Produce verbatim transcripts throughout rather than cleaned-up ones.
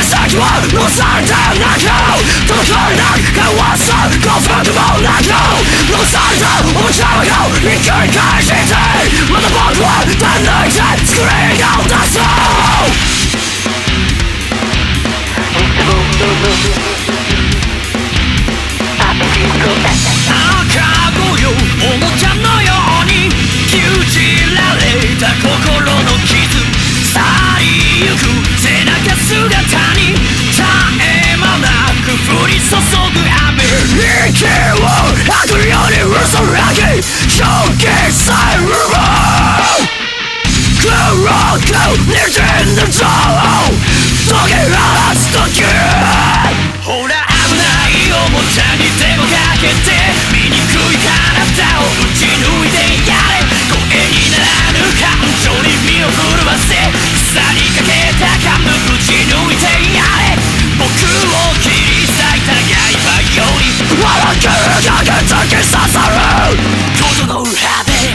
先は残されてなく届かれなく交わす幸福もなく残されたおもちゃをひっくり返してまた僕は手抜いて作り直す赤子よおもちゃのように牛耳られた心の傷去りゆく背中姿に絶え間なく降り注ぐ雨息を吐くように嘘らき表現さえる黒く滲んだ情解き放つ時ほら危ないおもちゃに手をかけて醜い体を打ち抜いてやれ声にならぬ感情に身を震わせ草にかけた幹部打ち抜いてやれ僕を切り裂いた刃より笑けるだけ突き刺さる整う果て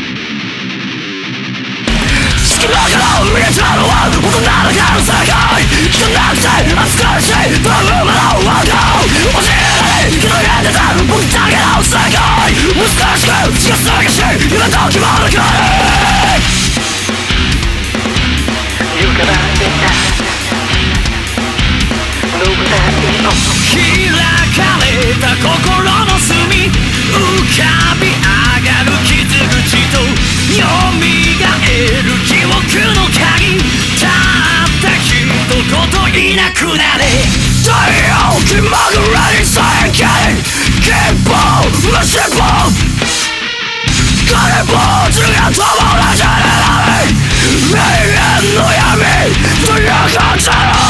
隙間から見えたのは大人の世界汚くて暑苦しいブームのワード教えられ気の入れてた僕だけの世界難しく近すぎし夢と希望の距離歪まれた開かれた心の隅浮かび上がる傷口と蘇る記憶の鍵たった一言いなくなれ太陽気まぐれにさえけ希望無心望金坊主が友達になり永遠の闇という感じの